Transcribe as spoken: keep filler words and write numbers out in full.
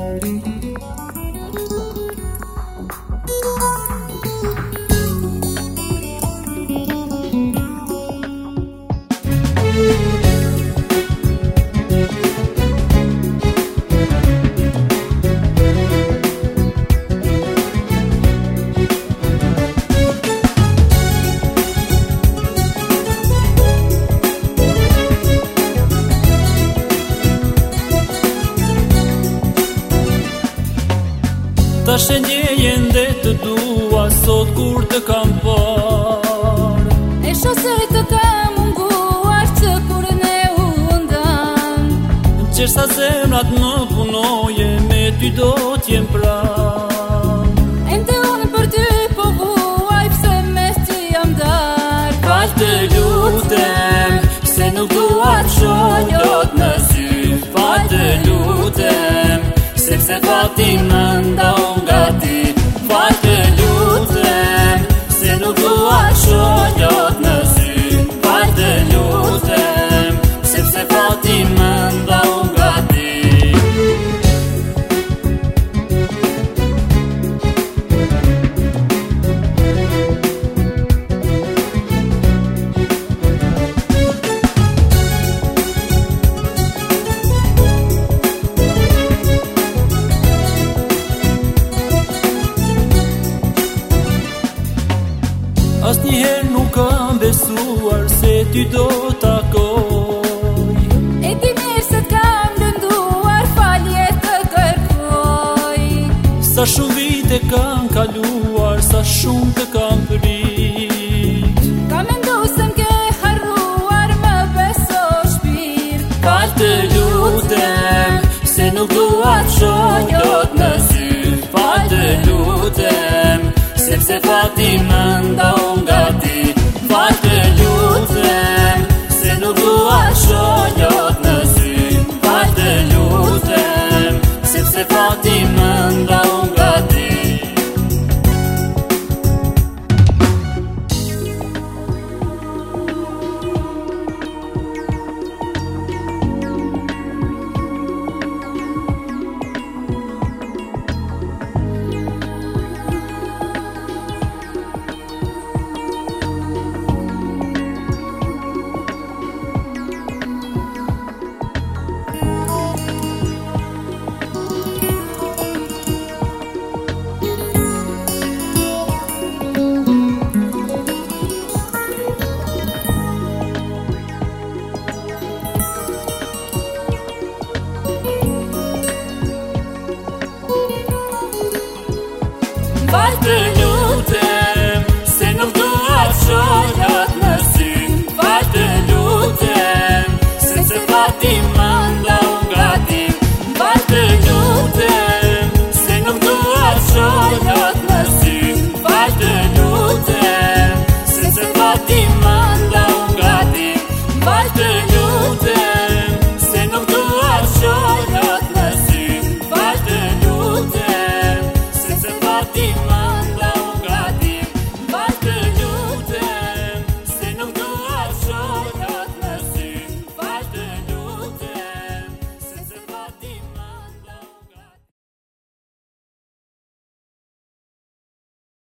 Ta shëndjejen dhe të dua sot kur të kam par. E shose të kam munguar që kur ne u ndan. Qërsa zemrat më punoje, me ty do t'jem pran. Ende unë për ty po vuaj, pse mes ty jam dar. Fal të lutem, se nuk dua të shoh lot në sy. Fal të lutem, sepse fati më ndau nga ti. Fal të lutem, se nuk dua të shoh lot në sy. Fal të lutem, sepse fati më ndau nga ti. Asnjëherë nuk kam besuar se ty do takoj. E di mirë se t'kam lënduar, falje të kërkoj. Sa shumë vite kam kaluar, sa shumë të kam prit. Ka mendu se m'ke harruar, më beso shpirt. Fal të lutem, se nuk dua të shoh lot në sy. Fal të lutem, sepse fati më ndau